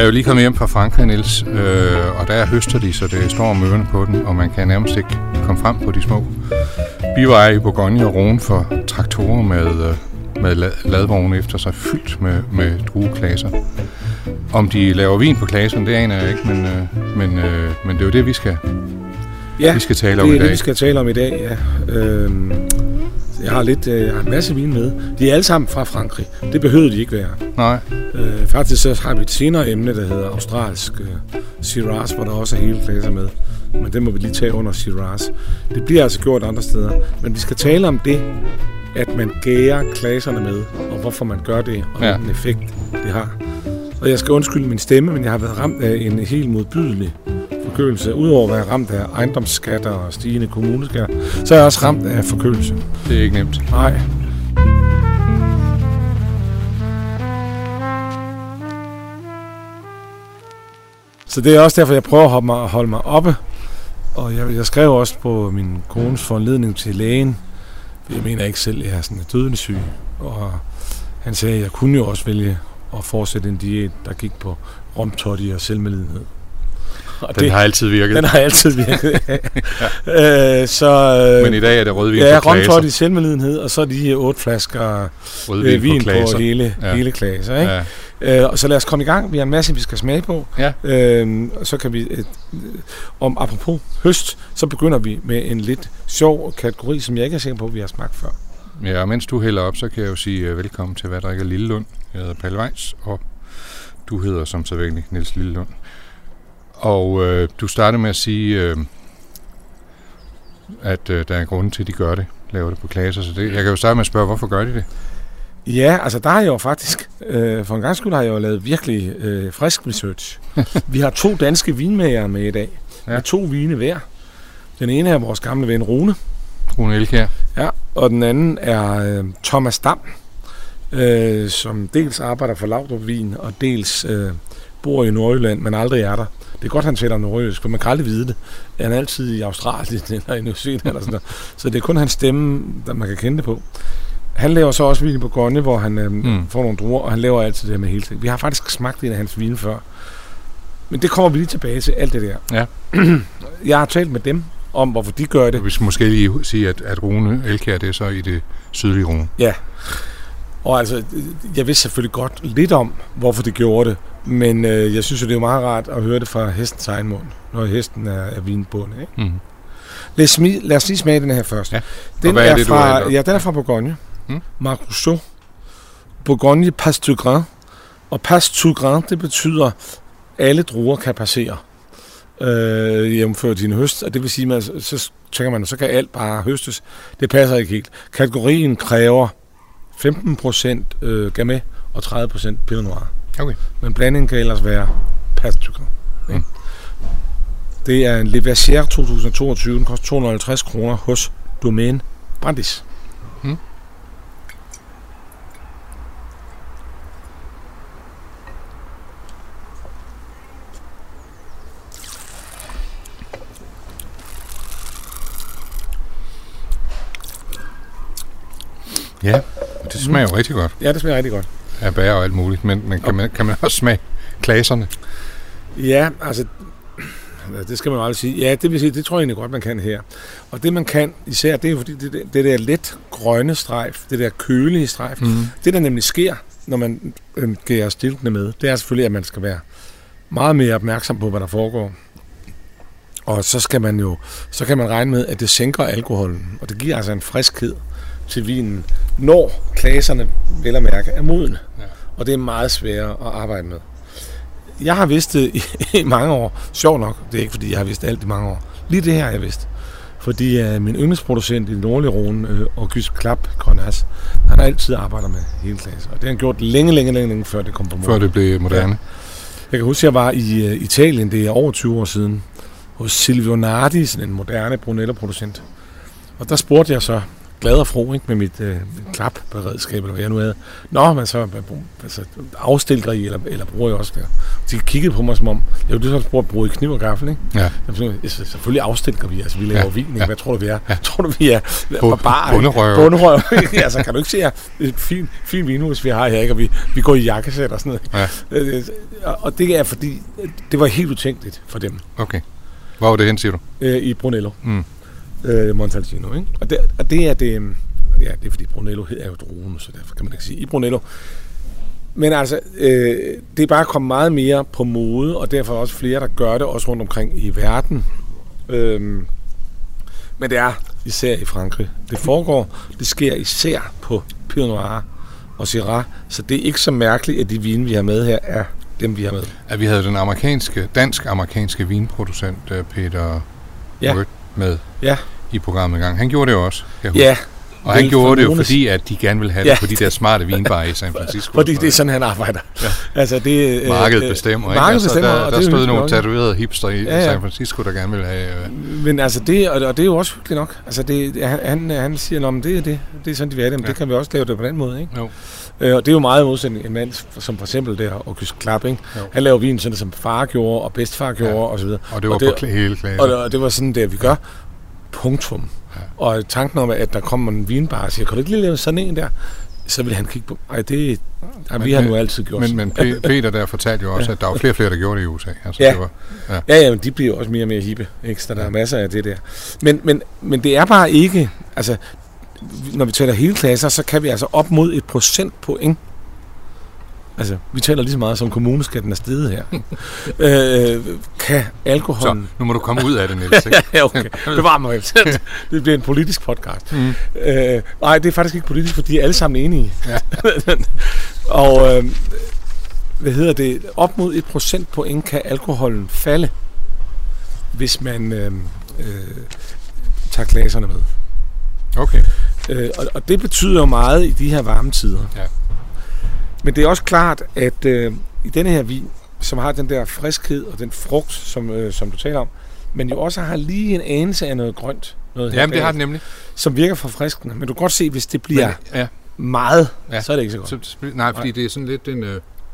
jo lige kommet hjem fra Frankrig, Niels, og der høster de, så det står om ørerne på den, og man kan nærmest ikke komme frem på de små biveje i Bourgogne og Rhône for traktorer med ladvogne efter sig, fyldt med drueklaser. Om de laver vin på klaserne, det aner jeg ikke, men det er jo det, vi skal tale om i dag. Ja, det er det, vi skal tale om i dag, ja. Jeg har en masse vin med. De er alle sammen fra Frankrig. Det behøvede de ikke være. Nej. Faktisk så har vi et senere emne, der hedder australsk Shiraz, hvor der også er hele klasser med. Men det må vi lige tage under Shiraz. Det bliver altså gjort andre steder. Men vi skal tale om det, at man gærer klasserne med, og hvorfor man gør det, og hvilken effekt det har. Og jeg skal undskylde min stemme, men jeg har været ramt af en helt modbydelig forkølelse. Udover at være ramt af ejendomsskatter og stigende kommuneskatter, så er jeg også ramt af forkølelse. Det er ikke nemt. Nej. Så det er også derfor, jeg prøver at holde mig oppe. Og jeg skrev også på min kones foranledning til lægen. Jeg mener ikke selv, at jeg er sådan dødelig syg. Og han sagde, at jeg kunne jo også vælge at fortsætte en diæt, der gik på romtotti og selvmedlidenhed. Den har altid virket. Den har altid virket. Men i dag er det rødvin på klaser. Ja, romtotti, selvmedlidenhed, og så de 8 flasker vin på hele klaser. Ikke? Ja. Og så lad os komme i gang. Vi har en masse, vi skal smage på. Ja. Så kan vi, apropos høst, så begynder vi med en lidt sjov kategori, som jeg ikke er sikker på, at vi har smagt før. Ja, og mens du hælder op, så kan jeg jo sige velkommen til Hvad drikker Lillelund. Jeg hedder Palle Weitz, og du hedder som sædvanlig Niels Lillelund. Og du startede med at sige, at der er grund til, at de gør det, laver det på klasser. Så jeg kan jo starte med at spørge, hvorfor gør de det? Ja, altså der har jeg jo faktisk, for en gang skyld har jeg jo lavet virkelig frisk research. Vi har 2 danske vinmager med i dag, med 2 vine hver. Den ene er vores gamle ven Rune. Rune Elkjær. Ja, og den anden er Thomas Dam, som dels arbejder for Laudrup Vin, og dels bor i Nordjylland, men aldrig er der. Det er godt, han taler nordjysk, for man kan aldrig vide det. Han er altid i Australien eller i New Zealand eller sådan noget. Så det er kun hans stemme, der man kan kende det på. Han laver så også vin i Bourgogne, hvor han får nogle druer, og han laver altid det her med hele tiden. Vi har faktisk smagt en af hans vine før. Men det kommer vi lige tilbage til, alt det der. Ja. Jeg har talt med dem om, hvorfor de gør det. Vi skal måske lige sige, at Rune Elkjær, det er så i det sydlige Rune. Ja. Og altså, jeg vidste selvfølgelig godt lidt om, hvorfor det gjorde det. Men jeg synes jo, det er meget rart at høre det fra hestens egen mund, når hesten er vinbundet. Ikke? Mm. Lad os lige smage den her først. Ja. Den er fra Bourgogne. Marcouchot. Bourgogne Passe du Grain. Og Passe du Grain, det betyder, alle druer kan passere. Jævnfør din høst. Og det vil sige, så tænker man, så kan alt bare høstes. Det passer ikke helt. Kategorien kræver 15% Gamay og 30% Pinot Noir. Okay. Men blandingen kan ellers være Passe du Grain. Det er en Le Verger 2022. Den koster 250 kroner hos Domaine Brandis. Ja, det smager jo rigtig godt. Ja, det smager rigtig godt. Af bær og alt muligt, men kan man også smage klaserne? Ja, altså, det skal man jo aldrig sige. Ja, det vil sige, det tror jeg egentlig godt, man kan her. Og det man kan især, det er jo fordi det der let grønne strejf, det der kølige strejf, det der nemlig sker, når man gærer stilkene med, det er selvfølgelig, at man skal være meget mere opmærksom på, hvad der foregår. Og så kan man regne med, at det sænker alkoholen, og det giver altså en friskhed til vinen, når klaserne vel at mærke er modne. Ja. Og det er meget sværere at arbejde med. Jeg har vidst det i mange år. Sjovt nok, det er ikke fordi, jeg har vidst alt i mange år. Lige det her har jeg vidst. Fordi min yndlingsproducent i Nordlige Rhone, Auguste Clap Cornas, han har altid arbejdet med hele klasser. Og det har han gjort længe før det kom på moderne. Før det blev moderne. Ja. Jeg kan huske, at jeg var i Italien, det er over 20 år siden, hos Silvio Nardi, sådan en moderne Brunello-producent. Og der spurgte jeg så, glad og fro, ikke, med mit klapberedskab, eller hvad jeg nu havde. Nå, men så afstilker I, eller bruger jeg også der. De kiggede på mig som om, jeg ville så bruge kniv og gaffel, ikke? Ja. Selvfølgelig afstilker vi, altså vi laver vin, ikke? Ja. Hvad tror du, vi er? Tror du, vi er barbar? Bunderøv. Altså, kan du ikke se, at et fint vinhus, vi har her, ikke? Og vi går i jakkesæt og sådan noget. Ja. Og det er fordi, det var helt utænkeligt for dem. Okay. Hvor var det hen, siger du? I Brunello. Montalcino, ikke? Og det er det... Ja, det er fordi Brunello er jo druen, så derfor kan man ikke sige i Brunello. Men altså, det er bare kommet meget mere på mode, og derfor er også flere, der gør det, også rundt omkring i verden. Men det er især i Frankrig. Det sker især på Pinot Noir og Syrah, så det er ikke så mærkeligt, at de vine, vi har med her, er dem, vi har med. At vi havde den dansk-amerikanske vinproducent Peter Word med i programmet i gang. Han gjorde det jo også. Ja. Og han gjorde det jo, fordi at de gerne ville have det på de der smarte vinbarer i San Francisco. Fordi det er sådan, han arbejder. Ja. Altså, det, markedet bestemmer, ikke? Markedet bestemmer, der stod nogle tatoverede hipster i San Francisco, der gerne ville have... Men altså, det er jo også hyggeligt nok. Altså, han siger, at det er sådan, de vil have det, men det kan vi også lave det på den måde, ikke? Jo. Og det er jo meget modsætning en mand, som for eksempel der, Auguste Clap, ikke? Han laver vin sådan, som far gjorde, og bedstefar gjorde, og så videre. Og det var på hele klassen. Og det var sådan, det vi gør. Punktum. Ja. Og tanken om, at der kommer en vinbar og siger, kan du ikke lige lave sådan en der? Så vil han kigge på, vi har nu altid gjort. Men Peter der fortalte jo også, at der var flere, der gjorde det i USA. Altså, ja. Det var, men de bliver også mere og mere hippe, ikke? Så der er masser af det der. Men det er bare ikke, altså, når vi taler hele klasser, så kan vi altså op mod 1 procentpoint. Altså, vi taler lige så meget som kommuneskatten er steget her. Kan alkoholen... Så, nu må du komme ud af det, Niels. Ja, okay. Bevar mig helt. Det bliver en politisk podcast. Nej, det er faktisk ikke politisk, for de er alle sammen enige. Ja. Og, op mod 1 procentpoint kan alkoholen falde, hvis man tager glaserne med. Okay. Og det betyder jo meget i de her varme tider. Ja. Men det er også klart, at i denne her vin, som har den der friskhed og den frugt, som du taler om, men jo også har lige en anelse af noget grønt. Jamen, det har det nemlig. Som virker forfriskende. Men du kan godt se, hvis det bliver meget, så er det ikke så godt. Nej, fordi det er sådan lidt en...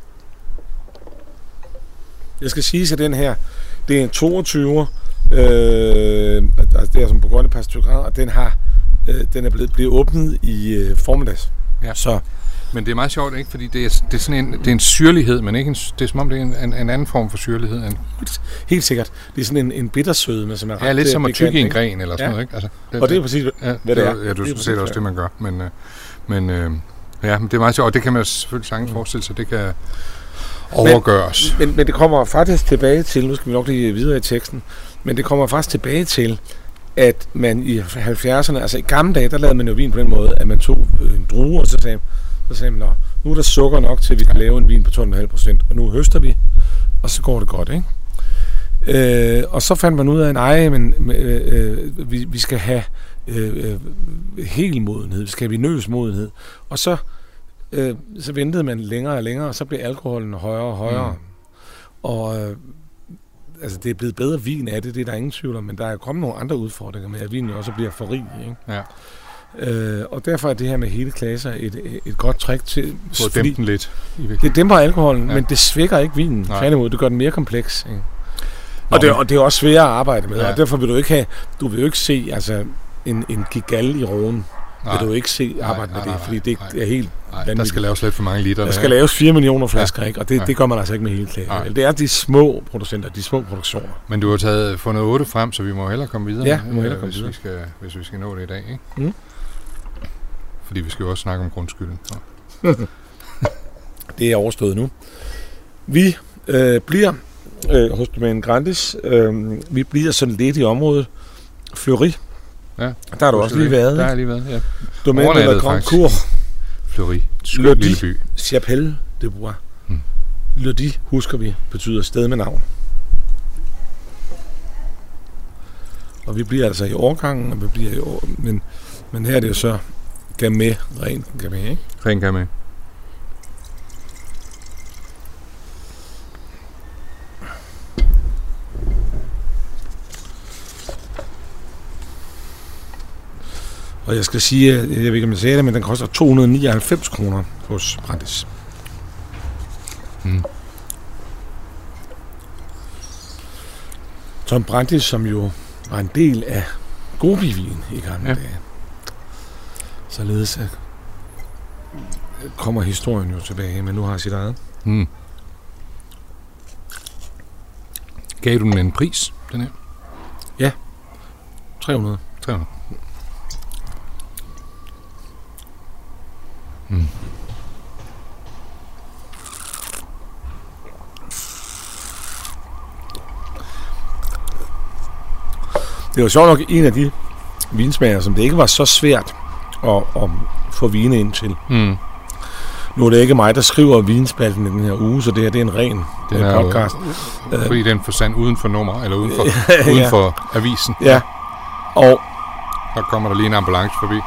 Jeg skal sige, at den her, det er en 22'er, det er som på grønne par stykker, og den er blevet åbnet i formiddags. Ja. Så... Men det er meget sjovt, ikke? Fordi det er sådan en syrlighed, men ikke det er som om det er en anden form for syrlighed. Helt sikkert. Det er sådan en bittersødme, som er ret... Ja, lidt som at tygge i en gren eller sådan noget, ikke? Altså, og det er præcis, hvad det er. Ja, du ser også det, man gør. Men det er meget sjovt, og det kan man selvfølgelig sagtens forestille sig, det kan overgøres. Men det kommer faktisk tilbage til, nu skal vi nok lige videre i teksten, men det kommer faktisk tilbage til, at man i 70'erne, altså i gamle dage, der lavede man jo vin på den måde, at man tog en drue, og så sagde man, nu er der sukker nok til, at vi kan lave en vin på 12,5%, og nu høster vi, og så går det godt, ikke? Og så fandt man ud af, vi skal have hel modenhed, vi skal have vinøs modenhed, og så ventede man længere og længere, og så blev alkoholen højere og højere. Og altså, det er blevet bedre vin af det er der ingen tvivl om, men der er kommet nogle andre udfordringer med, at vinen også bliver for rig, ikke? Ja. Og derfor er det her med hele klasser et godt trick til... For at dæmpe den lidt. Det dæmper alkoholen, men det svækker ikke vinen. Tværtimod, det gør den mere kompleks. Ikke? Og det er også sværere at arbejde med, og derfor vil du vil jo ikke se altså, en gigal i roen. Vil du ikke se arbejde med det, fordi det er helt vanvittigt. Der skal laves lidt for mange liter. Der skal laves 4 millioner flasker, ikke? Og det gør man altså ikke med hele klagen. Det er de små producenter, de små produktioner. Men du har fundet 8 frem, så vi må hellere komme videre. Ja, vi må hellere komme videre. Hvis vi skal nå det i dag, ikke? Fordi vi skal jo også snakke om grundskylden. Det er overstået nu. Vi bliver hos Domaine Grandis. Vi bliver sådan lidt i området Fleury. Ja, der har du også lige været. Der har jeg lige været, ja. Domaine de la Grande Cour. Fleury. Skøn lille by. Chapelle de Bois. Lodi, husker vi, betyder sted med navn. Og vi bliver altså i årgangen, og vi bliver men her er det jo så Gamay, ren Gamay, ikke? Ren Gamay. Og jeg skal sige, jeg ved ikke, om jeg sagde det, men den koster 299 kroner hos Brandis. Tom Brandis, som jo var en del af Gobi-vin i gamle dage. Således kommer historien jo tilbage, men nu har jeg sit eget. Gav du den en pris, den her? Ja. 300. Det var sjovt nok en af de vinsmager, som det ikke var så svært at få vine ind til. Nu er det ikke mig, der skriver vinspalten i den her uge, så det her det er en ren podcast. Fordi den forstand uden for nummer, eller uden for avisen. Ja, og så kommer der lige en ambulance forbi.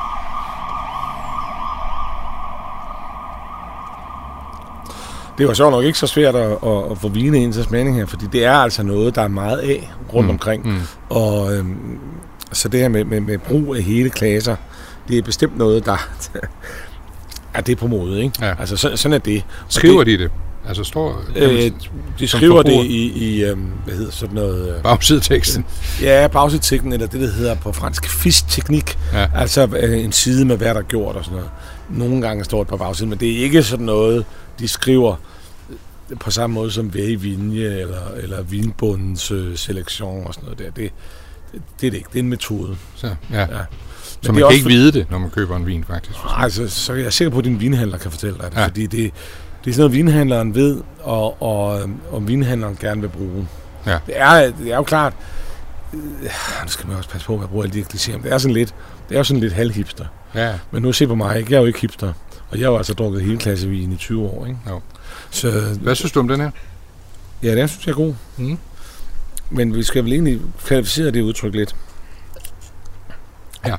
Det var sjovt nok ikke så svært at få vine ind til smagning her, fordi det er altså noget, der er meget af rundt omkring. Og så det her med brug af hele klasser, det er bestemt noget, der er det på mode, ikke? Ja. Altså sådan er det. Skriver de det? Altså står... de skriver det i hvad hedder sådan noget... Bagsideteksten. Ja, bagsideteksten, eller det, der hedder på fransk fiche-teknik. Ja. Altså en side med, hvad der er gjort og sådan noget. Nogle gange står det på bagsiden, men det er ikke sådan noget, de skriver på samme måde som Vinje eller vinbundens selektion og sådan noget der. Det er det ikke. Det er en metode. Så man kan ikke vide det, når man køber en vin, faktisk. Altså, så jeg er sikker på, at din vinhandler kan fortælle dig det, fordi det er sådan noget, vinhandleren ved, og vinhandleren gerne vil bruge. Ja. Det er jo klart, nu skal man også passe på, at jeg bruger alle de klichéer, det er jo sådan lidt halvhipster. Ja. Men nu se på mig, ikke? Jeg er jo ikke hipster, og jeg har jo altså drukket hele klassevin i 20 år, ikke? Jo. Så, hvad synes du om den her? Ja, den synes jeg er god. Men vi skal vel egentlig kvalificere det udtryk lidt. Ja.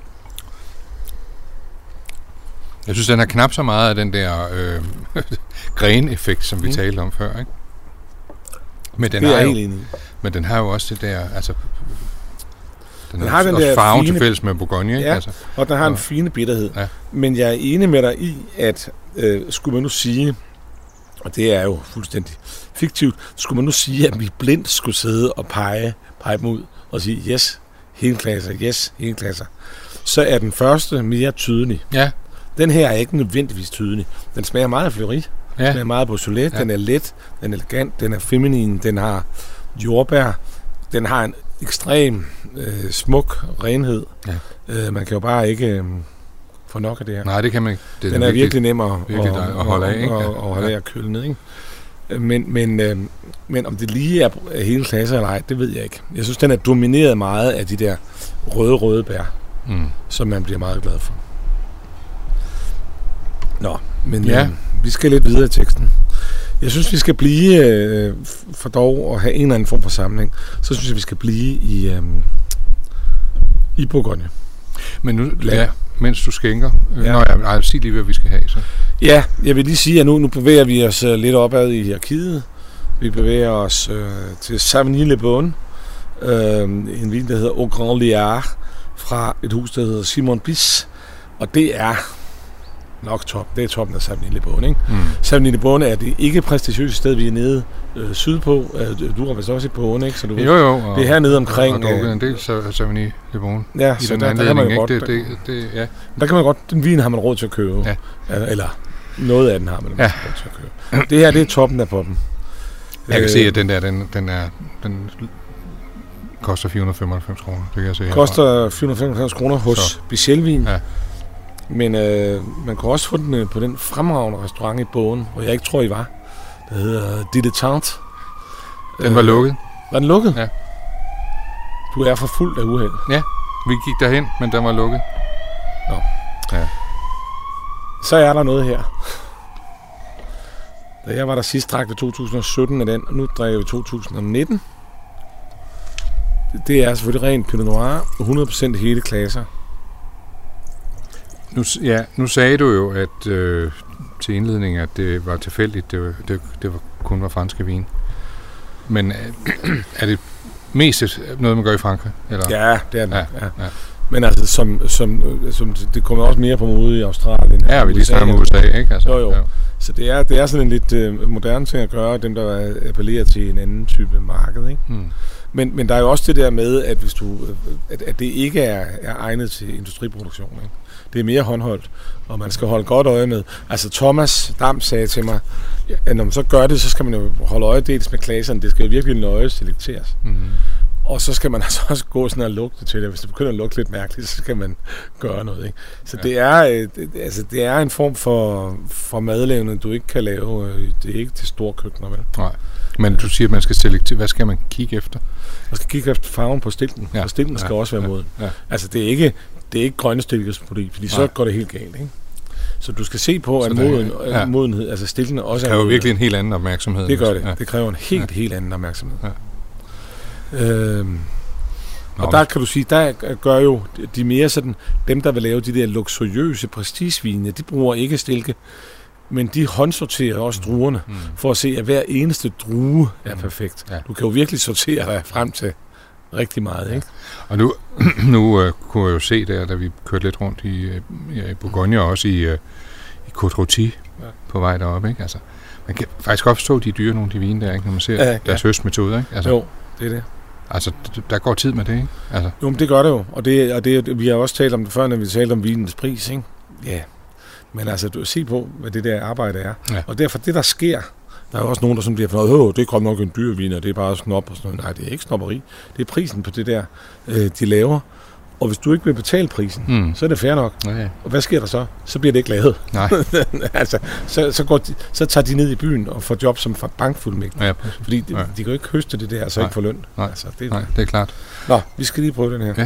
Jeg synes, den har knap så meget af den der gren-effekt, som vi talte om før, ikke? Men den, men den har jo også det der, altså... Den har den der farven til fælles med Bourgogne, ikke? Ja, altså, og den har en fine bitterhed. Ja. Men jeg er enig med dig i, at skulle man nu sige, og det er jo fuldstændig fiktivt, skulle man nu sige, at vi blindt skulle sidde og pege dem ud og sige, yes, helklasser, så er den første mere tydelig. Ja. Den her er ikke nødvendigvis tydelig. Den smager meget af Fleury. Den smager meget af Beaujolais. Den er let, den er elegant, den er feminin, den har jordbær, den har en ekstrem smuk renhed. Ja. Man kan jo bare ikke få nok af det her. Nej, det kan man ikke. Den er virkelig nem at holde af, ikke? Og holde af at køle ned, ikke? Men om det lige er hele klasser eller ej, det ved jeg ikke. Jeg synes, den er domineret meget af de der røde bær, som man bliver meget glad for. Nå, men vi skal lidt videre i teksten. Jeg synes, vi skal blive, for dog at have en eller anden form for sammenhæng, så synes jeg, vi skal blive i Bourgogne. Men nu, mens du skænker, sig lige, hvad vi skal have. Så. Ja, jeg vil lige sige, at nu bevæger vi os lidt opad i hierarkiet. Vi bevæger os til Savigny-le-Beaune, en vin, der hedder Au Grand Liard, fra et hus, der hedder Simon Bis, og det er nok top. Det er toppen af Savigny-le-Beaune, ikke? Savigny-le-Beaune er det ikke prestigiøse sted, vi er nede sydpå. Du er vist også i Beaune, ikke? Så du jo. Det er hernede omkring. Og drukket en del Savigny-le-Beaune. Ja, i så den der kan man godt. Der kan man godt. Den vin har man råd til at købe. Ja. Eller noget af den har man råd til at købe. Det her, det er toppen af poppen. Jeg kan se, at den koster 495 kroner. Det kan jeg se herfra. Koster 495 kroner hos Bichelvin. Ja. Men man kan også få den på den fremragende restaurant i Beaune, hvor jeg ikke tror, I var. Der hedder Dilettante. Den var lukket. Var den lukket? Ja. Du er for fuld af uheld. Ja, vi gik derhen, men den var lukket. Nå. Ja. Så er der noget her. Da jeg var der sidst, drak vi 2017 af den, og nu drikker vi 2019. Det er selvfølgelig rent Pinot Noir, 100% hele klasser. Nu sagde du jo, at til indledning, at det var tilfældigt, det kun var franske vin. Men er det mest noget, man gør i Frankrig? Eller? Ja, det er det. Ja. Men altså, som det kommer også mere på mode i Australien. Ja, vi lige snakker om USA, ikke? Altså, jo. Så det er sådan en lidt moderne ting at gøre, dem der appellerer til en anden type marked, ikke? Men der er jo også det der med, at hvis at det ikke er egnet til industriproduktion, ikke? Det er mere håndholdt, og man skal holde godt øje med. Altså Thomas Dam sagde til mig, at når man så gør det, så skal man jo holde øje dels med klasserne. Det skal jo virkelig nøje selekteres. Og så skal man altså også gå sådan og lugte til det. Hvis det begynder at lugte lidt mærkeligt, så skal man gøre noget, ikke? Så det er en form for madlavning, du ikke kan lave. Det er ikke til store køkkener, vel? Nej. Men du siger, at man skal selektere. Hvad skal man kigge efter? Man skal kigge efter farven på stilken. Ja. Og stilken skal også være moden. Ja. Altså det er ikke grønne stilkesprodukter, fordi så går det helt galt, ikke? Så du skal se på, at modenhed, altså stilken også det kræver virkelig en helt anden opmærksomhed. Det gør det. Ja. Det kræver en helt anden opmærksomhed. Ja. Og der kan du sige, der gør jo de mere sådan, dem der vil lave de der luksuriøse prestigevine, de bruger ikke stilke, men de håndsorterer også druerne, for at se, at hver eneste drue er perfekt. Ja. Du kan jo virkelig sortere dig frem til rigtig meget, ikke? Og nu kunne jeg jo se der, da vi kørte lidt rundt i Bourgogne, og også i Côte-Rôtie på vej deroppe, ikke? Altså, man kan faktisk godt forstå, de dyre nogle af de vine der, ikke? Når man ser deres høstmetoder, ikke? Altså, jo, det er det. Altså, der går tid med det, ikke? Altså. Jo, men det gør det jo. Og det, vi har også talt om det før, når vi talte om vinens pris, ikke? Ja. Men altså, du se på, hvad det der arbejde er. Ja. Og derfor, det der sker, der er også nogen, der sådan bliver fornøjet, det kommer nok en dyr vin, og det er bare snop og sådan noget. Nej, det er ikke snopperi. Det er prisen på det der, de laver. Og hvis du ikke vil betale prisen, så er det fair nok. Okay. Og hvad sker der så? Så bliver det ikke lavet. Nej. Altså, så tager de ned i byen og får job som bankfuldmægtig. Ja, fordi de kan jo ikke høste det der, og så ikke få løn. Nej. Altså, det er klart. Nå, vi skal lige prøve den her. Ja.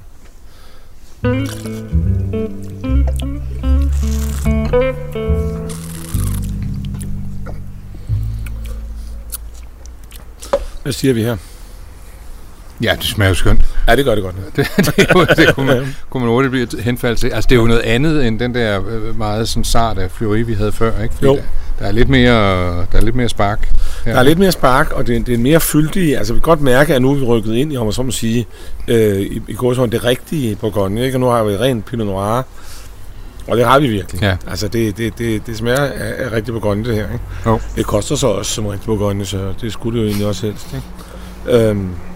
Hvad siger vi her? Ja, det smager jo skønt. Ja, det gør det godt. det kunne man hurtigt blive henfaldt til. Altså, det er jo noget andet end den der meget sådan sarte Fleury, vi havde før, ikke? Fordi jo. Der er lidt mere spark. Der er lidt mere spark, og det er mere fyldig. Altså, vi kan godt mærke, at nu er vi rykket ind i, om man så må sige, i gåsehånd det rigtige Bourgogne, ikke? Og nu har vi rent Pinot Noir, og det har vi virkelig. Ja. Altså, det smager af rigtig Bourgogne, det her, ikke? Jo. Det koster så også som rigtig Bourgogne, så det skulle det jo egentlig også helst, ikke?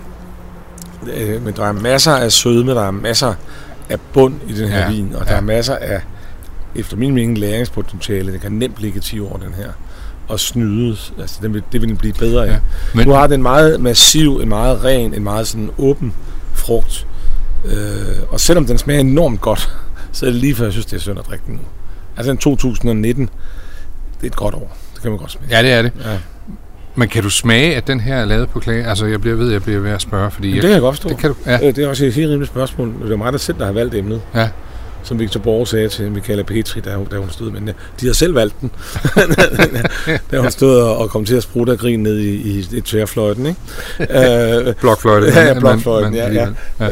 Men der er masser af sødme, der er masser af bund i den her vin, og der er masser af, efter min mening, læringspotentiale. Det kan nemt ligge 10 år, den her, og snydes. Altså, det vil den blive bedre af. Ja, men... Du har den meget massiv, en meget ren, en meget sådan åben frugt. Og selvom den smager enormt godt, så er det lige før, jeg synes, det er synd at drikke den nu. Altså, den 2019, det er et godt år. Det kan man godt smage. Ja, det er det. Ja. Men kan du smage, at den her er lavet på klage? Altså, jeg bliver ved at spørge, fordi... Det kan jeg godt forstå. Det kan du, ja. Det er også et helt rimeligt spørgsmål. Det er mig, der selv har valgt emnet. Ja. Som Victor Borg sagde til Michaela Petri, da hun stod. Men de har selv valgt den. Da hun stod og kom til at sprutte af grin ned i tværfløjten, ikke? Blokfløjten. Ja, blokfløjten, ja.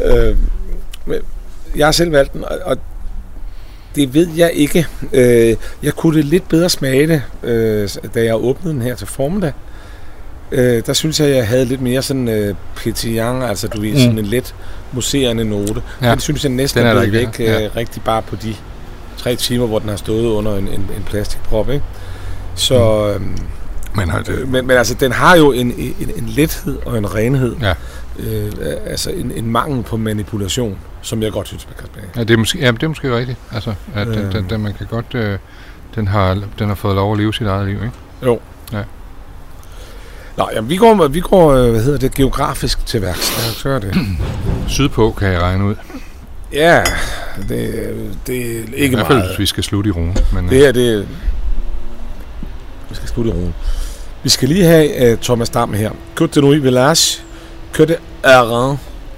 Jeg har selv valgt den, og det ved jeg ikke. Jeg kunne det lidt bedre smage det, da jeg åbnede den her til formiddag. Der synes jeg havde lidt mere sådan pétillant, altså du ved, sådan en let mousserende note. Ja. Den synes jeg næsten er væk rigtig bare på de 3 timer, hvor den har stået under en plastikprop, ikke? Så, men altså, den har jo en lethed og en renhed. Ja. Altså en mangel på manipulation, som jeg godt synes, man kan smage. Ja, det er måske rigtigt. Altså, at den man kan godt... den har fået lov at leve sit eget liv, ikke? Jo. Ja. Nå, jamen, vi går geografisk til værks. Ja, så er det. Sydpå kan jeg regne ud. Ja, det er ikke meget. I hvert fald, hvis vi skal slutte i Rhône. Men, det vi skal slutte i Rhône. Vi skal lige have Thomas Dam her. Côte de Nuits Village, Côte d'Aran,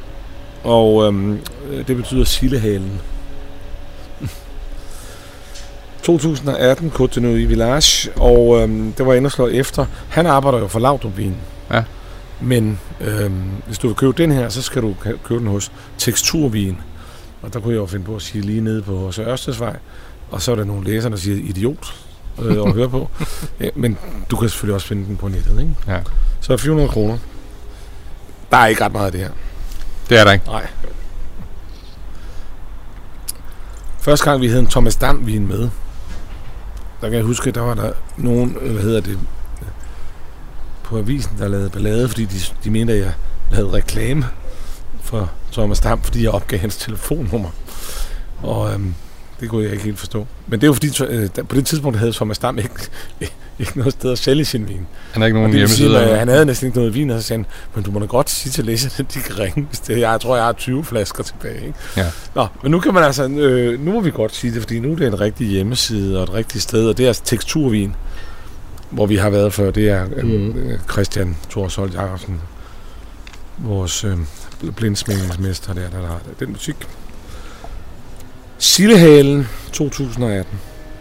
og det betyder Sildehalen. 2018, Côte de Nuits Village, og det var inde og slå efter. Han arbejder jo for Laudrup-vin. Ja. Men hvis du vil købe den her, så skal du købe den hos Teksturvin. Og der kunne jeg jo finde på at sige lige nede på hos Ørstedsvej. Og så er der nogle læsere, der siger idiot at høre på. Ja, men du kan selvfølgelig også finde den på nettet, ikke? Ja. Så 400 kroner. Der er ikke ret meget af det her. Det er der ikke. Nej. Første gang, vi havde en Thomas Dam-vin med, der kan jeg huske, at der var der nogen, på avisen, der lavede ballade, fordi de mente, at jeg lavede reklame for Thomas Dam, fordi jeg opgav hans telefonnummer. Og det kunne jeg ikke helt forstå. Men det er jo fordi, på det tidspunkt havde Thomas Dam ikke noget sted at sælge sin vin. Han har ikke nogen hjemmeside. Han havde næsten ikke noget vin, og så sagde han, men du må da godt sige til læserne, at de kan ringe, hvis det. Jeg tror, jeg har 20 flasker tilbage. Ikke? Ja. Nå, men nu kan man altså, nu må vi godt sige det, fordi nu er det en rigtig hjemmeside og et rigtigt sted, og det er altså teksturvin, hvor vi har været før. Det er Christian Thorsholt Jacobsen, vores blindsmækningsmester der har den musik. Sillehalen 2018.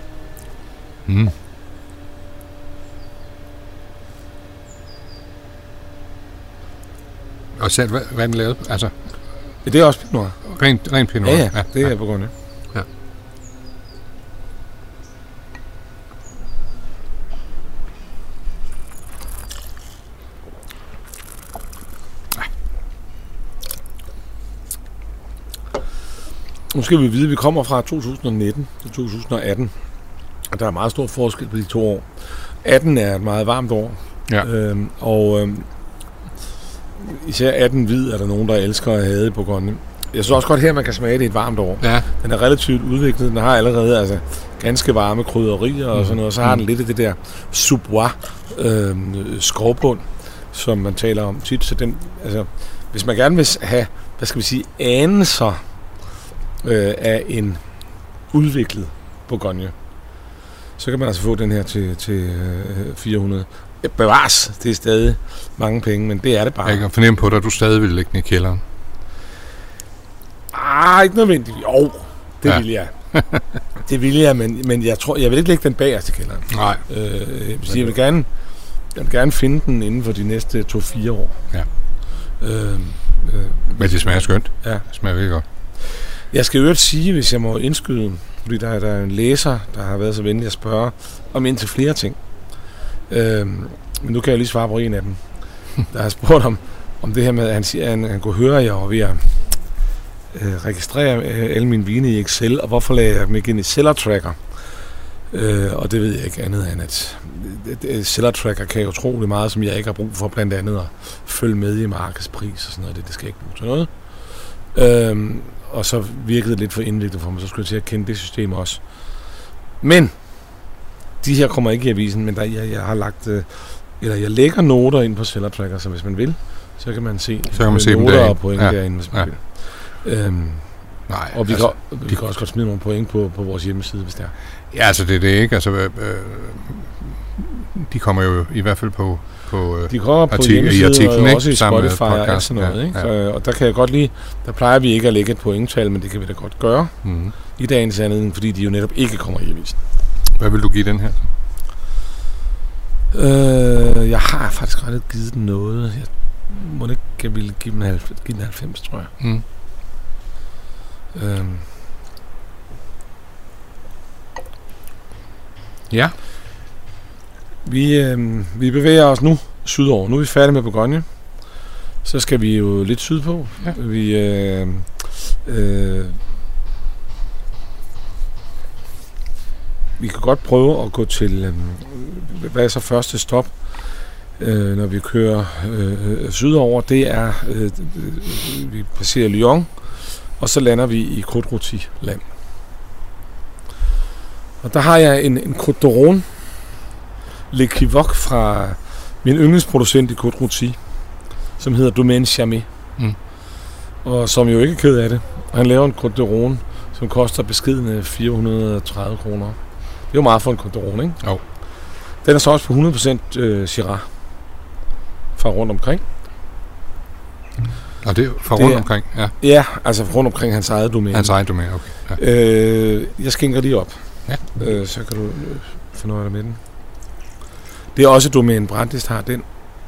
Og selv, hvad er den lavet? Altså, ja, det er også Pinot Noir. Rent Pinot Noir? Ja, det er på grund af. Ja. Nu skal vi vide, at vi kommer fra 2019 til 2018. Og der er meget stor forskel på de 2 år. 18 er et meget varmt år. Ja. Især 18 hvid er der nogen, der elsker at have i Bourgogne. Jeg synes også godt her, man kan smage det i et varmt år. Ja. Den er relativt udviklet. Den har allerede ganske varme krydderier og sådan noget. Og så har den lidt af det der sous-bois skovbund, som man taler om tit. Så den, hvis man gerne vil have, anelser af en udviklet Bourgogne, så kan man altså få den her til 400. Bevares, det er stadig mange penge, men det er det bare. Jeg kan fornemme på dig, at du stadig vil lægge den i kælderen. Ikke nødvendigt. Jo, det vil jeg. Det vil jeg, men jeg tror, jeg vil ikke lægge den bagerst i kælderen. Nej. Jeg vil gerne finde den inden for de næste 2-4 år. Ja. Men det smager skønt. Ja. Det smager virkelig godt. Jeg skal øvrigt sige, hvis jeg må indskyde, fordi der er en læser, der har været så venlig at spørge om indtil flere ting. Men nu kan jeg lige svare på en af dem. Der har spurgt om det her med, at han siger, at han kunne høre, at jeg var ved at registrere alle mine vine i Excel, og hvorfor lagde jeg dem ikke ind i Seller Tracker? Og det ved jeg ikke andet end, at Seller Tracker kan jo utrolig meget, som jeg ikke har brug for, blandt andet at følge med i markedspris og sådan noget. Det skal jeg ikke bruge til noget. Og så virkede det lidt for indviklet for mig, så skulle jeg til at kende det system også. Men de her kommer ikke i avisen, men jeg har lagt, eller jeg lægger noter ind på Seller Tracker, så hvis man vil, så kan man se noter og point derinde, hvis man vil. Nej, og vi kan også godt smide nogle point på vores hjemmeside, hvis det er. Ja, altså det er ikke. Altså, de kommer jo i hvert fald på de kommer på hjemmesiden og også i Spotify og sådan noget. Ja, ikke? Så, og der kan jeg godt lide, der plejer vi ikke at lægge et pointtal, men det kan vi da godt gøre i dagens anledning, fordi de jo netop ikke kommer i avisen. Hvad vil du give den her? Jeg har faktisk ret givet den noget. Jeg må ikke, jeg ville give den 90, tror jeg. Ja. Vi bevæger os nu sydover. Nu er vi færdige med Bourgogne. Så skal vi jo lidt sydpå. Ja. Vi kan godt prøve at gå til, hvad er så første stop, når vi kører sydover. Det er, vi passerer Lyon, og så lander vi i Côte-Rôtie-land. Og der har jeg en Côte d'Aron, L'Equivoque fra min yndlingsproducent i Côte-Rôtie, som hedder Domaine Chamier. Og som jo ikke er ked af det. Og han laver en Côte d'Aron, som koster beskedne 430 kroner. Det er jo meget for en Côte d'Aron, ikke? Jo. Den er så også på 100% Syrah fra rundt omkring. Og det er fra rundt omkring? Ja. Ja, altså rundt omkring hans eget domæne. Hans eget domæne, okay. Ja. Jeg skænker lige op. Ja. Så kan du finde ud af med den. Det er også domæne Brandis har den.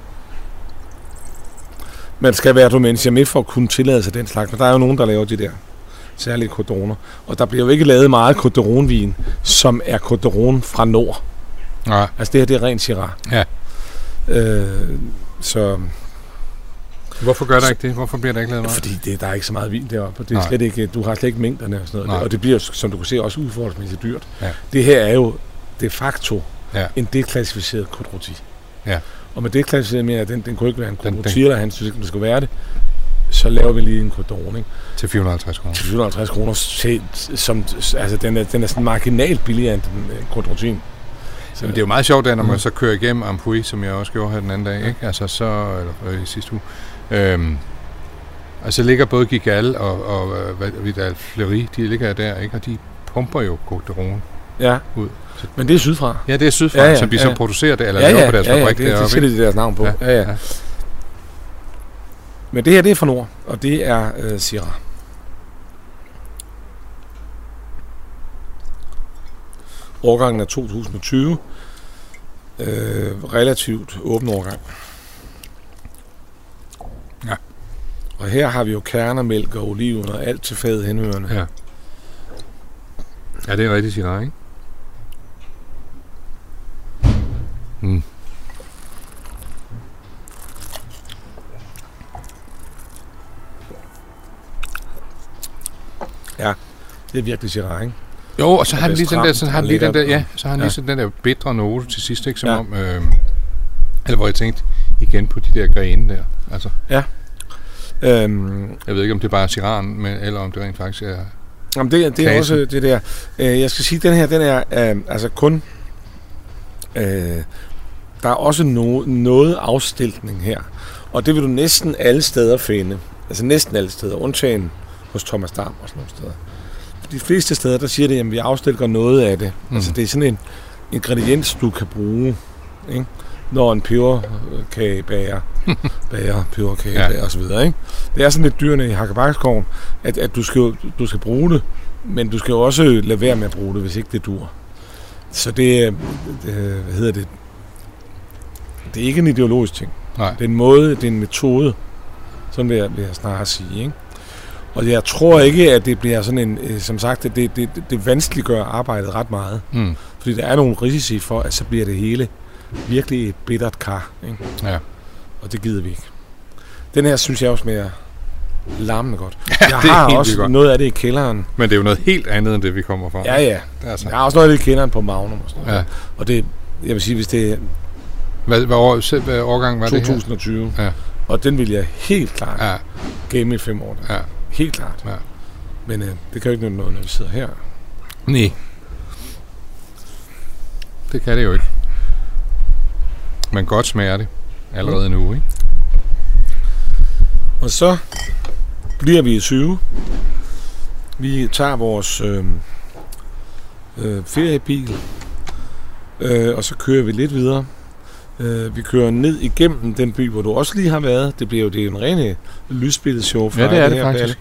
Man skal være domæne Chamier for at kunne tillade sig den slags, men der er jo nogen, der laver de der særlige Côte d'Aroner. Og der bliver jo ikke lavet meget Côte d'Aron-vin, som er Côte d'Aron fra nord. Ja. Altså det her, det er rent Syrah. Ja. Så Hvorfor gør der ikke det? Hvorfor bliver der ikke lavet meget? Fordi der er ikke så meget vin deroppe. Det er slet ikke, du har slet ikke mængderne og sådan noget. Og det bliver, som du kan se, også udfordringsmæssigt dyrt. Ja. Det her er jo de facto en deklassificeret Côte Rôtie. Ja. Og med deklassificeret mere, den kunne ikke være en Côte Rôtie, eller han synes ikke, den skulle være det. Så laver vi lige en Côte d'Or, ikke? Til 450 kroner. Til 450 kroner, som, altså den er sådan marginalt billigere end den Côte Rôtie. Men det er jo meget sjovt, når man så kører igennem Ampuy, som jeg også gjorde her den anden dag, ikke? Altså eller i sidste uge. Altså ligger både Gigal og Vidal Fleury, de ligger der, ikke? Og de pumper jo Côte d'Or ud. Så, men det er sydfra. Ja, det er sydfra, som de så producerer det, eller laver på deres fabrik deroppe. Det sætter de deres navn på. Ja. Men det her, det er fra nord, og det er Syrah. Årgangen er 2020. Relativt åben årgang. Ja. Og her har vi jo kerner, mælk og oliven og alt til fadet henhørende. Ja. Ja, det er rigtig Syrah, ikke? Mm. Ja, det er virkelig Syrah, ikke? Jo, og så har han lige den der, så har han lige sådan den der bitre note til sidst, ikke? Som om, eller hvor jeg tænkte igen på de der grene der, altså. Ja. Jeg ved ikke, om det bare er Syrah'en, eller om det rent faktisk er. Jamen det er også det der. Jeg skal sige, den her, den er altså kun. Der er også noget afstiltning her, og det vil du næsten alle steder finde. Altså næsten alle steder, undtagen hos Thomas Dam og sådan nogle steder. De fleste steder, der siger det, at vi afstilker noget af det. Altså det er sådan en ingrediens, du kan bruge, ikke? Når en peberkage bager peberkage og så videre, ikke? Det er sådan lidt dyrene i Hakkebakkeskoven, at du skal bruge det, men du skal jo også lade være med at bruge det, hvis ikke det dur. Så det det er ikke en ideologisk ting. Nej. Det er en måde, det er en metode, sådan vil jeg snarere sige, ikke? Og jeg tror ikke, at det bliver sådan en, som sagt, det vanskeliggør arbejdet ret meget. Fordi der er nogle risici for, at så bliver det hele virkelig et bittert kar, ikke? Ja. Og det gider vi ikke. Den her synes jeg også mere larmende godt. Ja, jeg har også godt. Noget af det i kælderen. Men det er jo noget helt andet, end det vi kommer fra. Ja. Jeg har også noget af det i kælderen på Magnum og sådan noget. Ja. Og det, jeg vil sige, hvis det hvad årgang var 2020. det 2020. Ja. Og den vil jeg helt klart game i 5 år. Ja. Helt klart. Ja. Men det kan jo ikke nytte noget, når vi sidder her. Nej. Det kan det jo ikke. Men godt smager det allerede nu, ikke? Og så bliver vi i 20. Vi tager vores feriebil, og så kører vi lidt videre. Vi kører ned igennem den by, hvor du også lige har været. Det bliver jo en rene lysbilledshow fra det her faktisk.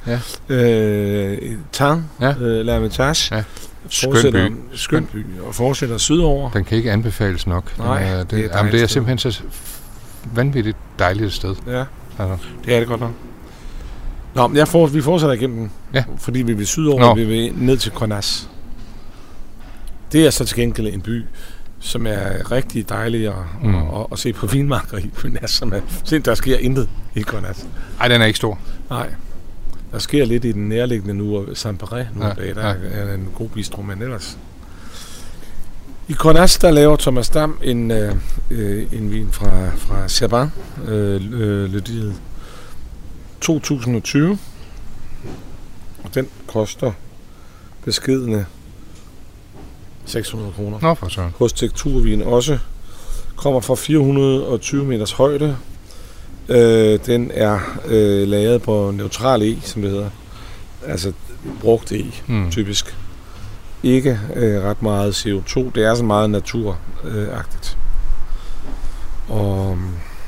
Tang, L'Hermitage. Ja. Skøn by. Og fortsætter sydover. Den kan ikke anbefales nok. Nej, det er simpelthen så vanvittigt dejligt sted. Ja, altså. Det er det godt nok. Nå, men vi fortsætter igennem den, fordi vi vil sydover, og vi vil ned til Cornas. Det er så til gengæld en by, som er rigtig dejlig at se på vinmarker i Cornas, som er der sker intet i Cornas. Nej, den er ikke stor. Nej. Der sker lidt i den nærliggende nu, og Saint-Péret nu bag, der er en god bistro, men ellers. I Cornas, der laver Thomas Dam en vin fra Chaban, Le Diet 2020, og den koster beskedne 600 kroner. Nå, for så. Hos Teksturvin også. Kommer fra 420 meters højde. Den er lagret på neutral E, som det hedder. Altså brugt E, typisk. Ikke ret meget CO2. Det er sådan meget naturagtigt. Og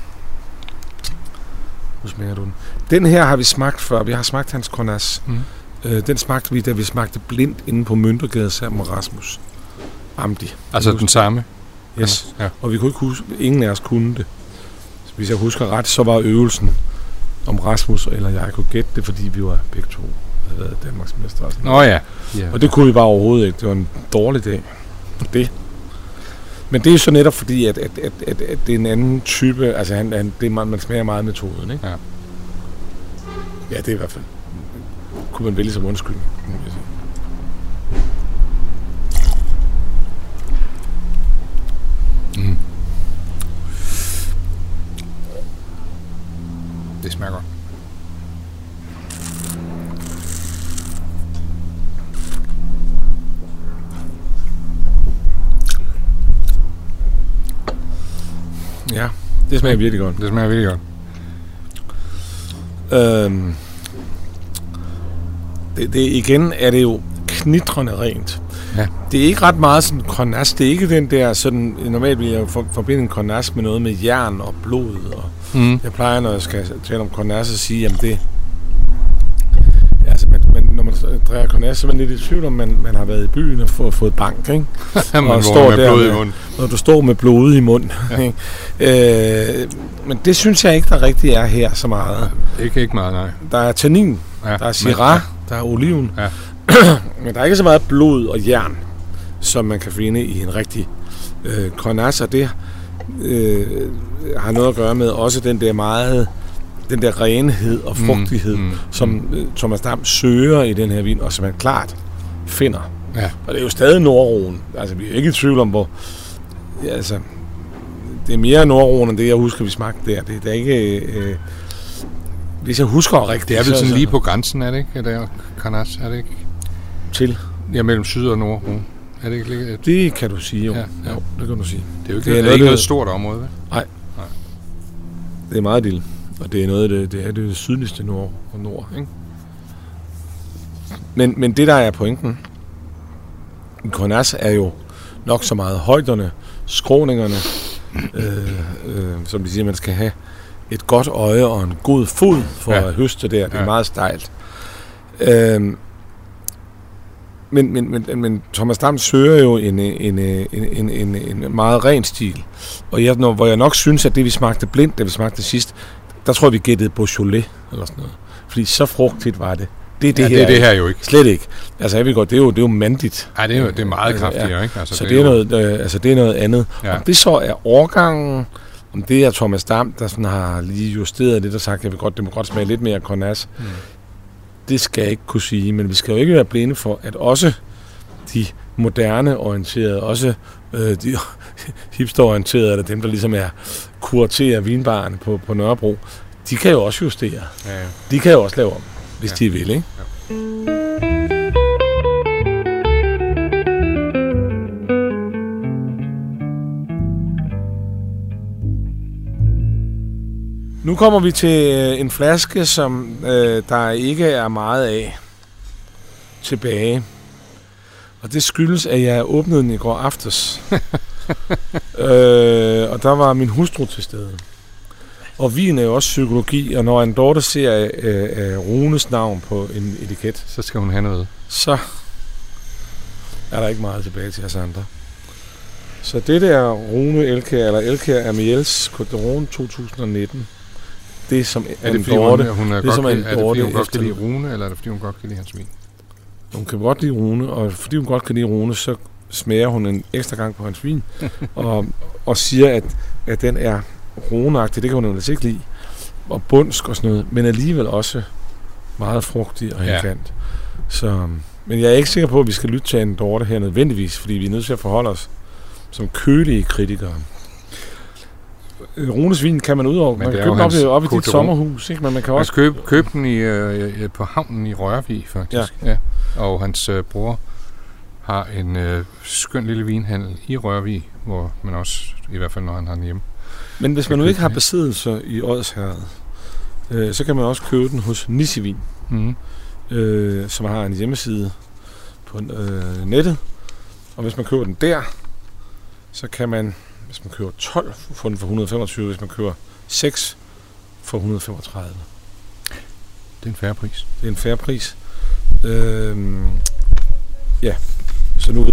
hvor smager du den? Den her har vi smagt før. Vi har smagt hans Cornas. Den smagte vi, da vi smagte blindt inde på Møntergade sammen med Rasmus Amdi. Altså den samme? Yes. Ja. Og vi kunne ikke huske, ingen af os kunne det. Hvis jeg husker ret, så var øvelsen om Rasmus eller jeg kunne gætte det, fordi vi var begge to Danmarksmestre. Nå ja. Og det kunne vi bare overhovedet ikke. Det var en dårlig dag. Det. Men det er så netop fordi, at det er en anden type, altså man smager meget metoden, ikke? Ja. Ja, det er i hvert fald. Kunne man vælge som undskyldning, må jeg sige. Mm. Det smager godt. Ja, det smager virkelig godt. Det smager virkelig godt. Igen er det jo knitrende rent. Ja. Det er ikke ret meget sådan Grenache. Det er ikke den der sådan... Normalt vil jeg forbinde en Grenache med noget med jern og blod. Og jeg plejer, når jeg skal tale om Grenache, at sige, jamen det... Altså, når man drikker Grenache, så er man lidt i tvivl om, man har været i byen og fået bank, ikke? Man står med blod i munden. Når du står med blod i munden. Ja. Men det synes jeg ikke, der rigtig er her så meget. Ikke meget, nej. Der er tannin, der er syrah, der er oliven. Ja. Men der er ikke så meget blod og jern, som man kan finde i en rigtig Grenache, og det har noget at gøre med også den der renhed og frugtighed, som Thomas Dam søger i den her vin, og som han klart finder. Ja. Og det er jo stadig Nordrhone. Altså, vi er ikke i tvivl om, hvor... Ja, altså, det er mere Nordrhone, end det, jeg husker, vi smagte der. Det er ikke... hvis jeg husker rigtigt... Det er vel sådan lige på grænsen, er det ikke? Det er Grenache, er det ikke? Til? Ja, mellem Syd- og Nordrhone. Er det ikke lidt? Det kan du sige, jo. Ja. Jo, det kan du sige. Det er jo ikke, det er ikke noget stort område, vel? Nej. Det er meget lille. Og det er noget af det sydligste nord, ikke? Men det, der er pointen, i Grenache er jo nok så meget højderne, skråningerne, som vi siger, man skal have et godt øje og en god fod for at høste der. Det er meget stejlt. Men Thomas Dam søger jo en meget ren stil. Og hvor jeg nok synes, at det vi smagte blindt, da vi smagte sidst, der tror jeg, vi gættede Beaujolais eller sådan noget. Fordi så frugtigt var det. Det er det her jo ikke. Slet ikke. Altså, jeg ved godt, det er jo mandigt. Nej, det er meget kraftigere, ikke? Altså, så det er noget andet. Ja. Om det så er årgangen, om det er Thomas Dam, der sådan har lige justeret det, der sagt, det må godt smage lidt mere Grenache. Det skal jeg ikke kunne sige, men vi skal jo ikke være blinde for, at også de moderne orienterede, også de hipsterorienterede, eller dem, der ligesom er kuraterer vinbarerne på Nørrebro, de kan jo også justere. Ja. De kan jo også lave om, hvis de vil, ikke? Ja. Nu kommer vi til en flaske, som der ikke er meget af tilbage. Og det skyldes, at jeg åbnede den i går aftes. Og der var min hustru til stede. Og vin er jo også psykologi, og når en daughter ser Runes navn på en etiket, så skal hun have noget. Så er der ikke meget tilbage til os andre. Så det der Rune Elkjær, eller Elkjær Amiels Côte d'Rone 2019, det er som en dorte. Er det fordi hun godt kan lide Rune, eller er det fordi hun godt kan lide hans vin? Hun kan godt lide Rune, og fordi hun godt kan lide Rune, så smager hun en ekstra gang på hans vin, og siger, at den er roneagtig. Det kan hun ellers ikke lide. Og bundsk og sådan noget, men alligevel også meget frugtig og elegant. Så, men jeg er ikke sikker på, at vi skal lytte til en dorte her nødvendigvis, fordi vi er nødt til at forholde os som kølige kritikere. Runes vin kan man udover. Man kan købe den op i dit sommerhus, ikke? Men man kan også købe den på havnen i Rørvig, faktisk. Ja. Og hans bror har en skøn lille vinhandel i Rørvig, hvor man også, i hvert fald når han har den hjemme. Men hvis man nu ikke har besiddelser i Odsherred, så kan man også købe den hos Nissevin, som har en hjemmeside på nettet. Og hvis man køber den der, så kan man, hvis man køber 12, få den for 125, hvis man køber 6 for 135. Det er en fair pris. Det er en fair pris. Ja, så nu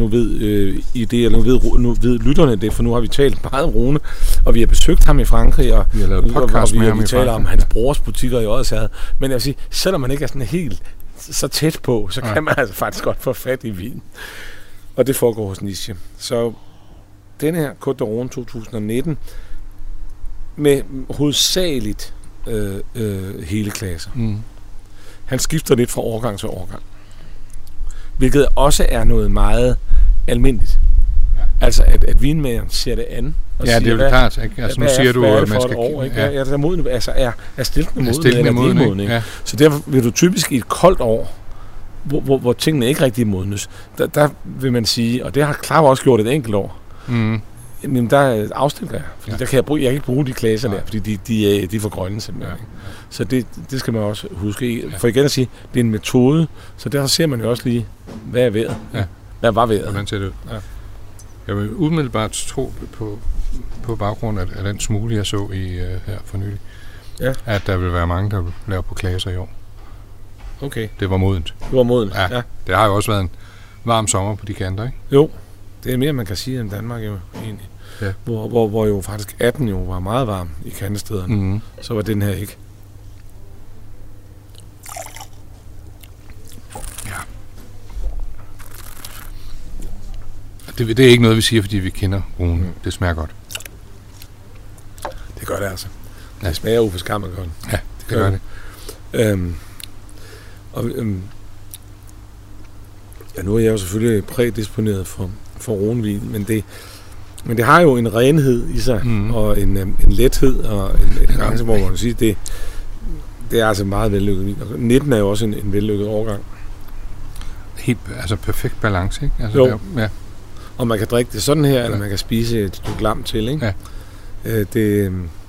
ved lytterne det, for nu har vi talt meget om Rune, og vi har besøgt ham i Frankrig, og vi har lavet podcast med ham vi taler om hans brors butikker i Odsherred. Men jeg vil sige, selvom man ikke er sådan helt så tæt på, så kan man altså faktisk godt få fat i vin. Og det foregår hos Niche. Så denne her Côte d'Rone 2019 med hovedsageligt hele klasser. Han skifter lidt fra årgang til årgang. Hvilket også er noget meget almindeligt. Ja. Altså, at vinmageren ser det an. Og ja, siger, det er jo klart. Ikke? Altså, nu siger du, at man skal... År, ikke? Ja, der moden, altså er stiltende moden, eller moden, ikke? Ja. Så derfor vil du typisk i et koldt år, hvor tingene ikke rigtig modnes, der vil man sige, og det har Clark også gjort et enkelt år, jamen der afstiller jeg, fordi der kan jeg kan ikke bruge de klasser der, fordi de er for grønne simpelthen. Ja. Så det skal man også huske. For igen at sige, det er en metode, så derfor ser man jo også lige, hvad er vejret? Ja. Hvad var vejret? Hvordan ser det ud? Ja. Jeg vil umiddelbart tro på baggrund af den smule, jeg så i her for nylig, at der vil være mange, der vil lave på klasser i år. Okay. Det var modent. Ja. Det har jo også været en varm sommer på de kanter, ikke? Jo. Det er mere, man kan sige end Danmark jo egentlig. Ja. Hvor jo faktisk 18 jo var meget varm i kantestederne. Mm-hmm. Så var den her ikke. Ja. Det er ikke noget, vi siger, fordi vi kender Rune. Mm. Det smager godt. Det gør det altså. Ja. Det smager uforskammet godt. Ja, det gør det. Nu er jeg jo selvfølgelig prædisponeret for Rhônevin, men det har jo en renhed i sig, og en lethed, og en grænse, hvor man kan sige, det er altså meget vellykket vin. 19 er jo også en vellykket årgang. Helt, altså perfekt balance, ikke? Altså, jo. Ja. Og man kan drikke det sådan her, eller man kan spise et stykke lam til, ikke? Ja.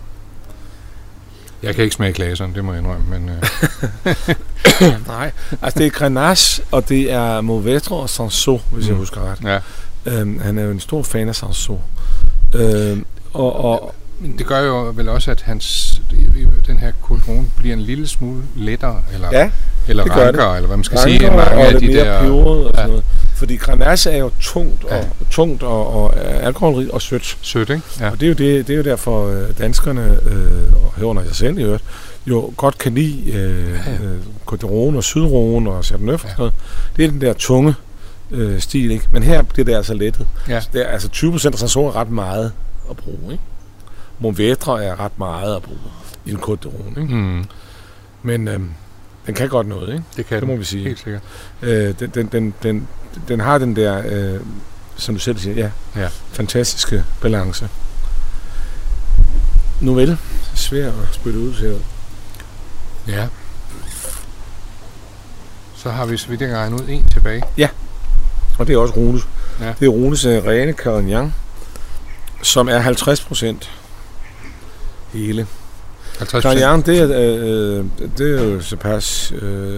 Jeg kan ikke smage glaserne, det må jeg indrømme, men... Nej, altså det er Grenache, og det er Mourvèdre og Cinsault, hvis jeg husker ret. Ja. Han er jo en stor fan af Cinsault. Det gør jo vel også, at den her Côte bliver en lille smule lettere, eller rankere, eller hvad man skal sige, end mange af de der... Peberet og sådan noget. Fordi Grenache er jo tungt og alkoholrigt og sødt. Sødt, ikke? Ja. Og det er jo derfor danskerne, og herunder jeg selv i øvrigt, jo godt kan lide Côte d'Rhône og Sydrhône og Chardonnay og sådan noget. Det er den der tunge stil, ikke? Men her bliver det altså lettet. Ja. Så det er altså 20% af Cinsault er ret meget at bruge, ikke? Mourvèdre er ret meget at bruge i en Côte d'Rhône, ikke? Mm. Men den kan godt noget, ikke? Det må vi sige. Helt sikkert. Den har den der, som du selv siger, fantastiske balance. Nu vel, svært at spytte ud til. Ja. Så har vi, så vidt jeg kan regne ud, en tilbage. Ja, og det er også Runes. Ja. Det er Runes rene Carignan, som er 50% hele. 50%? Carignan, det er jo Cepas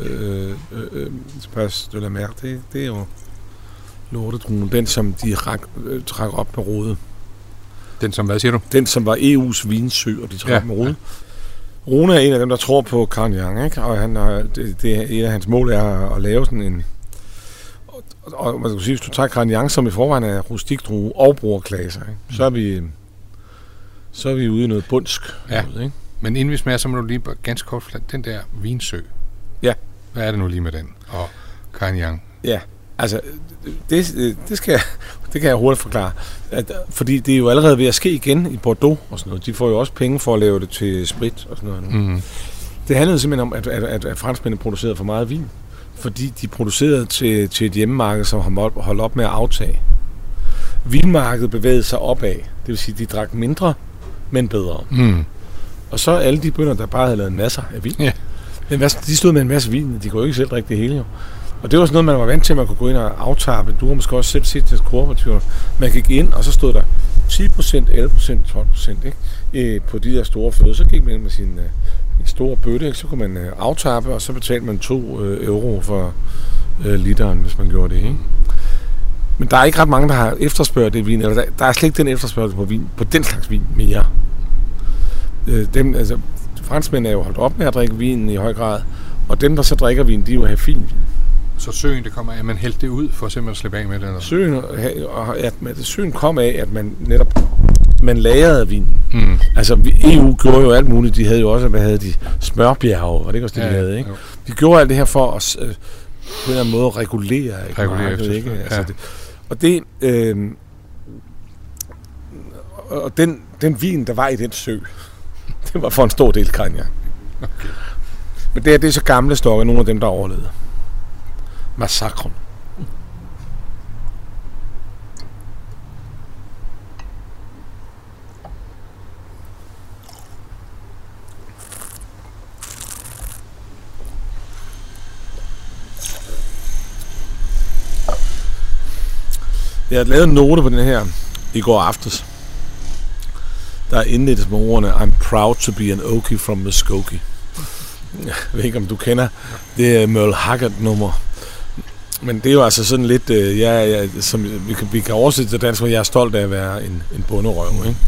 de la Mer, det er jo lortedruen, den som de trak op med rode. Den som, hvad siger du? Den som var EU's vinsø, og de trak op med rode. Rune er en af dem, der tror på Carignan, ikke? Og en af hans mål er at lave sådan en... Og man skal sige, hvis du tager Carignan, som i forvejen er rustikdrue og bruger klasser, ikke? Så er vi ude i noget bundsk. Ja. Noget, ikke? Men inden vi smager, så må du lige ganske kort den der vinsø. Ja. Hvad er det nu lige med den? Og Carignan? Ja, altså, det kan jeg hurtigt forklare. Fordi det er jo allerede ved at ske igen i Bordeaux og sådan noget. De får jo også penge for at lave det til sprit og sådan noget. Mm. Det handlede simpelthen om, at franskmændene producerede for meget vin. Fordi de producerede til et hjemmemarked, som holdt op med at aftage. Vinmarkedet bevægede sig opad. Det vil sige, de drak mindre, men bedre. Mm. Og så alle de bønder, der bare havde lavet masser af vin. Yeah. Men de stod med en masse vin, de kunne jo ikke selv drikke det hele jo. Og det var sådan noget, man var vant til, at man kunne gå ind og aftappe. Du har måske også selv set til kooperativer. Man gik ind, og så stod der 10%, 11%, 12%, ikke? På de der store fløde. Så gik man ind med sin store bøtte, ikke? Så kunne man aftappe, og så betalte man 2 euro for literen, hvis man gjorde det, ikke? Men der er ikke ret mange, der har efterspørget det vin, eller der er slet ikke den efterspørgsel på vin, på den slags vin mere. Franskmænd er jo holdt op med at drikke vinen i høj grad, og dem, der så drikker vin, de vil have fin vin. Så søen, det kommer af, at man hældte det ud for simpelthen at slippe af med det? Eller? Søen kom af, at man lagrede vinen. Mm. Altså, EU gjorde jo alt muligt. De havde jo også, smørbjerge, og det også det, de havde, ikke? Jo. De gjorde alt det her for at på en eller anden måde regulere markedet, ikke? Altså, og den vin, der var i den sø, det var for en stor del Carignan. Okay. Men det er så gamle stokke, nogle af dem, der overlevede. Massakren. Jeg har lavet en note på den her i går aftes. Der er indledt med ordene I'm proud to be an Okie from Muskogee. Jeg ved ikke, om du kender det Merle Haggard-nummer. Men det er jo altså sådan lidt, som vi kan oversætte til dansk, hvor jeg er stolt af at være en bonderøv. Ikke?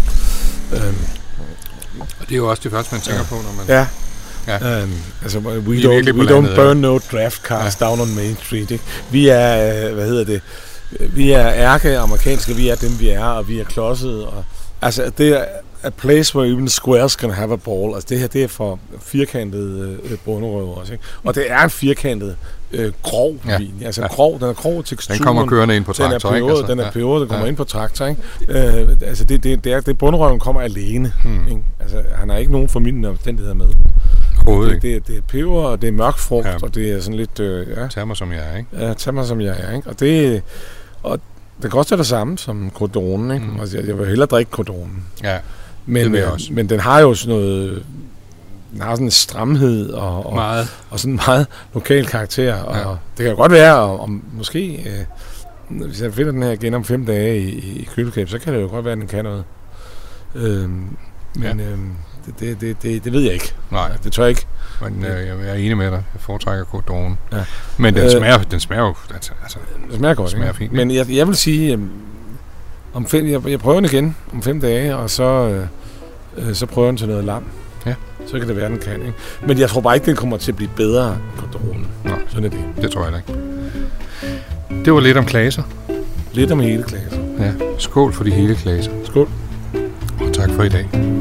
Og det er jo også det første, man tænker på, når man... Ja. Altså, we don't burn no draft cars down on Main Street. Ikke? Vi er, vi er ærke-amerikanske, vi er dem, vi er, og vi er klodsede. Og, altså, det er a place where even squares can have a ball. Altså, det her, det er for firkantede bonderøver også, ikke? Og det er en firkantet grov vin. Altså, grov, den er grov teksturen. Den kommer kørende ind på traktor, ikke? Altså, den er peber, den kommer ind på traktor, ikke? Altså, det bonderøven kommer alene. Ikke? Altså, han har ikke nogen formidlende omstændigheder med. Det er peber, og det er mørk frugt, og det er sådan lidt... Tag mig som jeg er, ikke? Ja, tag mig som jeg er, ikke? Og det kan også være det samme som Côte-d'Rône, ikke? Altså, jeg vil hellere drikke Côte-d'Rône. Ja, det vil jeg også. Men den har jo sådan noget... Den har sådan en stramhed og sådan en meget lokal karakter. Og det kan jo godt være, om måske... hvis jeg finder den her igen om 5 dage i køleskab, så kan det jo godt være, at den kan noget. Det ved jeg ikke. Nej. Det tør jeg ikke. Men jeg er enig med dig. Jeg foretrækker Côte-d'Rône. Ja. Men den smager jo... Den smager godt, smager fint. Men jeg vil sige... jeg prøver den igen om 5 dage, og så prøver den til noget lam. Ja. Så kan det være, den kan, ikke? Men jeg tror bare ikke, den kommer til at blive bedre Côte-d'Rône. Nej, sådan er det. Det tror jeg ikke. Det var lidt om klaser. Lidt om hele klaser. Ja. Skål for de hele klaser. Skål. Og tak for i dag.